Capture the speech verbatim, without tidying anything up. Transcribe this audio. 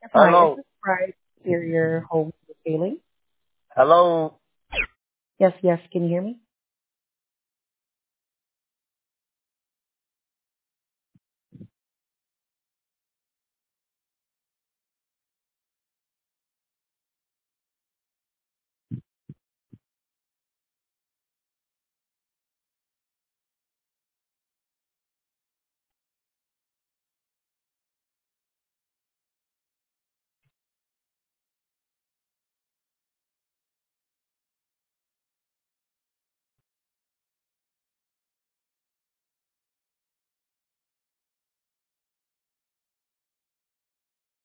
Hi, is Hello. this Pride Exterior Home Detailing? Hello. Yes, yes, can you hear me?